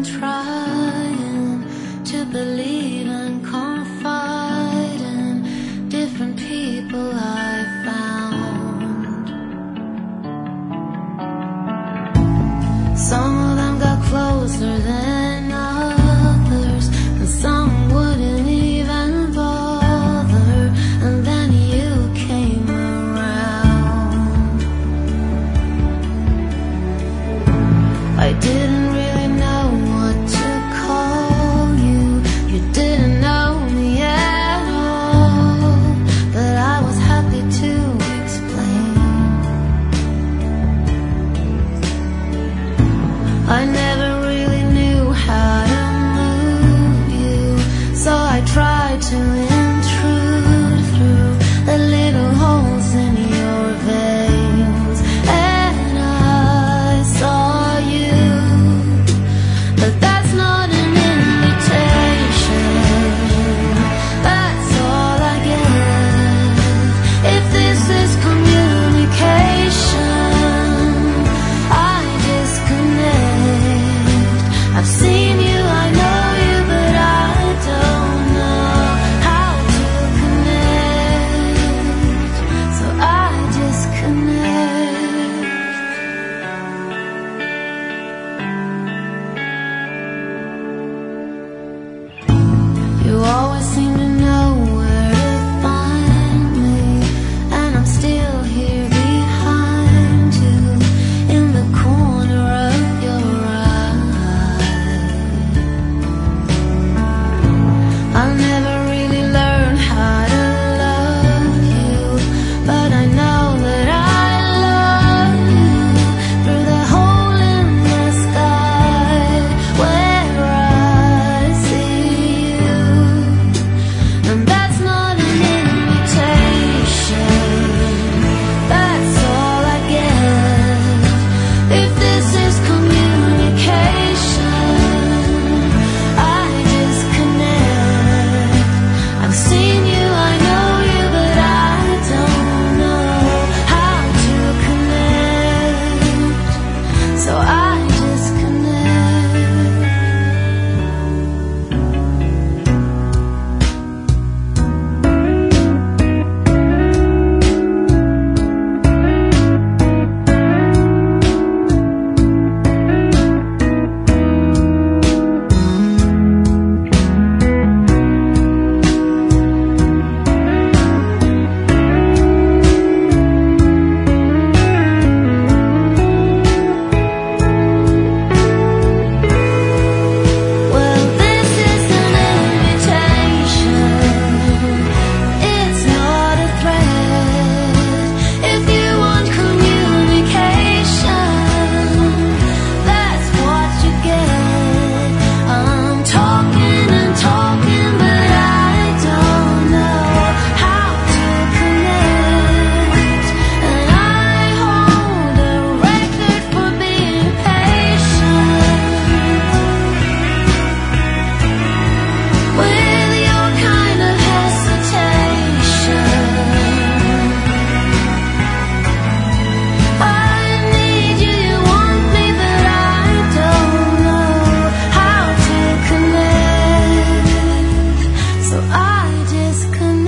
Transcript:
trying to believe and confide in different people I found. Some of them got closer than others, and some wouldn't even bother, and then you came around. I didn't really know what to call you. You didn't know me at all, but I was happy to explain. I never really knew how to move you, so I tried to intrude through the little holes in your veins, and I saw you. But that's not an invitation, that's all I get. If this is communication, I disconnect. I've seen you, I know you, but I don't know how to connect, so I disconnect. You always seem to know where to find me, and I'm still here behind you, in the corner of your eye. I'll never really learn how to love you, but I know that I love you through the hole in the sky where I see you. And that's not an invitation, that's all I get. If this is communication, I disconnect. I've seen you, I know you, but I don't know how to connect, so I disconnect. Well, this is an invitation, it's not a threat. If you want communication, that's what you get. I'm talking and talking, but I don't know how to connect, and I hold a record for being patient with your kind of hesitation. I need you, you want me, but I don't know how to connect, so I disconnect.